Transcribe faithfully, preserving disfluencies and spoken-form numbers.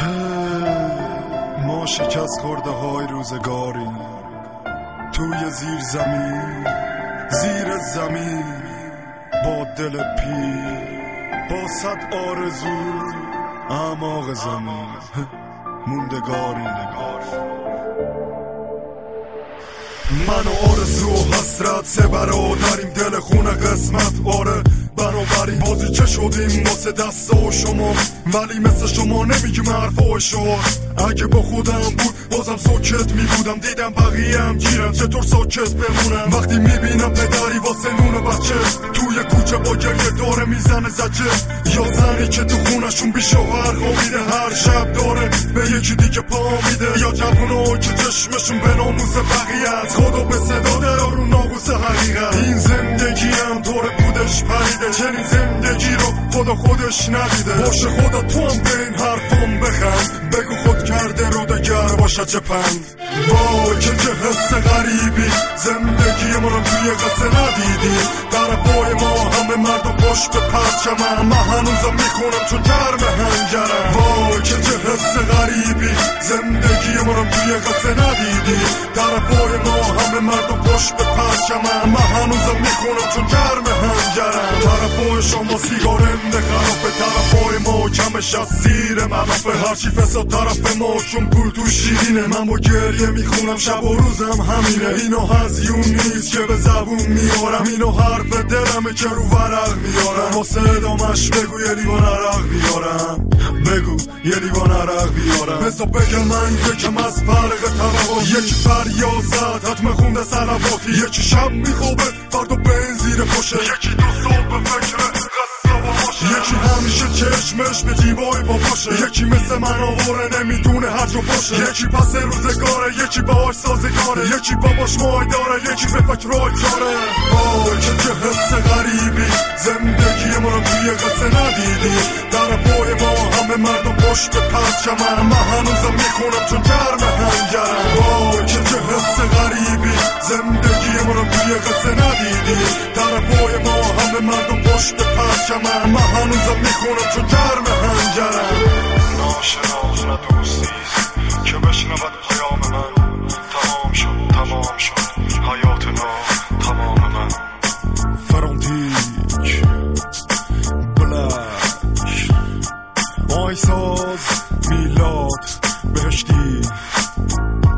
ما شکست خورده های روزگاری توی زیر زمین، زیر زمین با دل پیر، با صد آرزو اعماق زمین موندگاری. من و آرزو و حسرت سه برادریم، دل خونه قسمت آره بنابراین بازی چه شدیم واسه دست و شما، ولی مثل شما نمیگیم حرف و اشار. اگه با خودم بود بازم ساکت میبودم، دیدم بقیه هم گیرم چطور ساکت بمونم. وقتی میبینم پدری واسه نون بچه توی کوچه با گریه داره میزنه زجه، یا زنی که تو خونشون بی شوهر خوابیده هر شب داره به یکی دیگه پا میده، یا جوونا که چشمشون به ناموس بقیه از خدا به صدا درارو ناقوس حقیقت. این زندگی هم طور بودش پریده، چنین زندگی رو خدا خودش ندیده. باشه خدا تو هم به این حرفم بخند، بگو خود کرده رو دگر باشه چه پند. وای که چه حس غریبی، زندگی ما رو توی قصه ندیدی. طرفای ما همه مرد و پشت پرچمم، من هنوزم میخونم چون گرم هنجرم. وای که چه حس غریبی، زندگی ما رو توی قصه ندیدی. طرفای ما همه مرد و پشت پرچمم، من هنوزم میخونم چون گرم هنجرم. طرفای شما سیگارنده خرافه، طرفای ما کمش از زیر ملافه. هرچی فساد طرف ما چون پول تو شیرینه، من با گریه میخونم شب و روزم همینه. اینو هزیون نیست که به زبون میارم، اینو حرف دلمه که رو ورق میارم. واسه ادامش بگو یه لیوان عرق بیارم، بگو یه لیوان عرق بیارم. بسا بگم من یکم از فرق طبقات، یکی فریازت حتم خونده سلواتی، یکی شب میخوابه فردا بین زیر پشه، یکی دو صبح به فکر یکی همیشه چشمش به جیبای با باشه، یکی مثل من آوره نمیدونه هر جا باشه، یکی پس روزگاره یکی باهاش سازگاره، یکی باباش مای داره یکی به فکرهای چاره. آه که چه حس غریبی، زندگی ما رو توی قصه ندیدی. طرفای ما همه مرد و پشت پرچمم، من هنوزم میخونم چون گرم هنجرم. آه که چه حس غریبی، زندگی ما رو توی قصه ندیدی. طرفای ما همه مرد و پشت پرچمم، من هنوزم میخونم چون گرم هنجرم. ناشناس نه دوستیست که بشنود پیام من، تمام شد تمام شد حیات نام تمام من. فرانتیک بلک آیساز میلاد بهشتی.